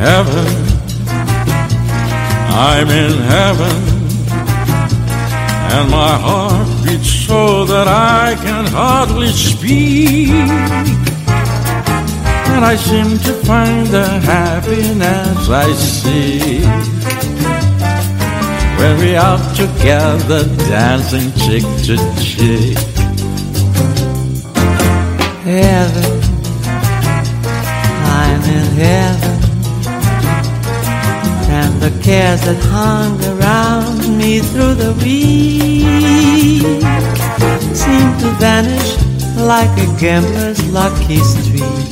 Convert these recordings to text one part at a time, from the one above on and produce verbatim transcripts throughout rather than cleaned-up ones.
heaven, I'm in heaven, and my heart beats so that I can hardly speak, and I seem to find the happiness I seek when we are together dancing cheek to cheek. Heaven, I'm in heaven, and the cares that hung around me through the week seem to vanish like a gambler's lucky streak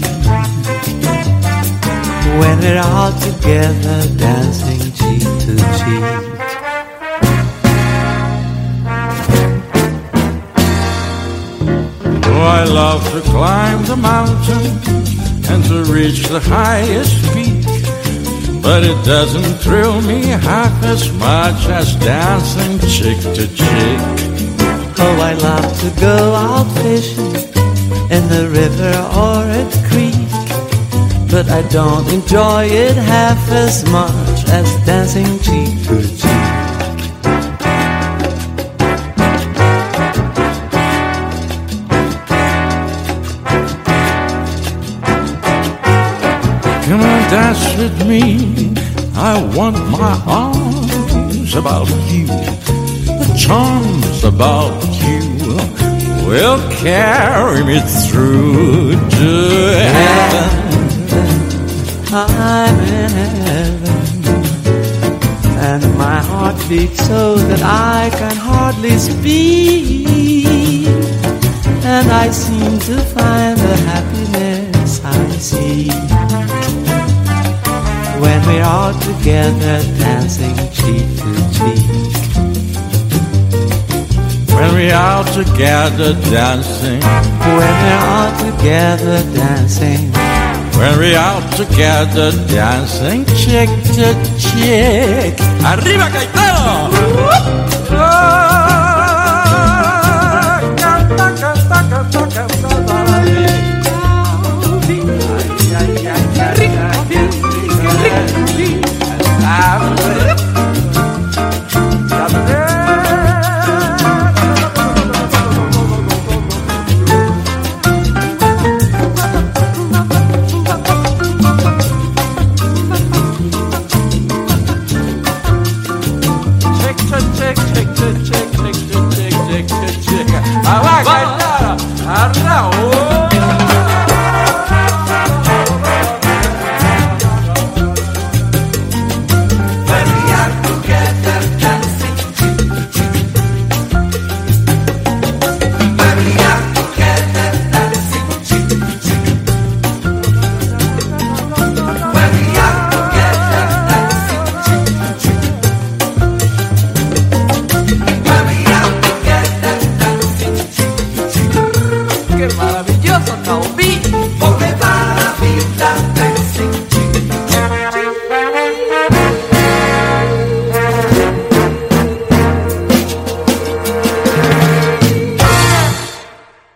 when we're all together dancing cheek to cheek. Oh, I love to climb the mountain and to reach the highest peak, but it doesn't thrill me half as much as dancing cheek to cheek. Oh, I love to go out fishing in the river or a creek, but I don't enjoy it half as much as dancing cheek to cheek. Come on, dance with me. I want my arms about you. The charms about you will carry me through to heaven. I'm in heaven, and my heart beats so that I can hardly speak, and I seem to find the happiness I see when we're all together dancing cheek to cheek. When we are together dancing, when we're all together dancing, when we are together dancing cheek to cheek. Arriba, Caetano! Canta, canta, canta, canta para mí. Ay, ay, ay, ay, qué maravilloso, Naomi.